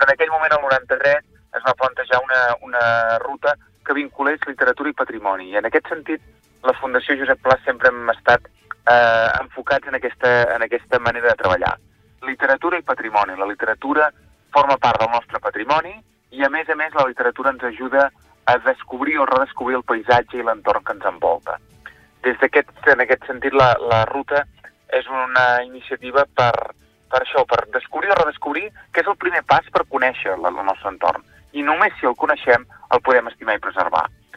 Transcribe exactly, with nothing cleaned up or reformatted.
però en aquell moment, el noranta-tres, es va plantejar una, una ruta que vinculés literatura i patrimoni. I en aquest sentit, la Fundació Josep Pla sempre hem estat eh, enfocats en aquesta, en aquesta manera de treballar. Literatura i patrimoni. La literatura forma part del nostre patrimoni i, a més a més, la literatura ens ajuda a descobrir o redescobrir el paisatge i l'entorn que ens envolta. Des d'aquest, en aquest sentit, la, la ruta és una iniciativa per, per això, per descobrir o redescobrir, que és el primer pas per conèixer el nostre entorn. I només si el coneixem el podem estimar i preservar.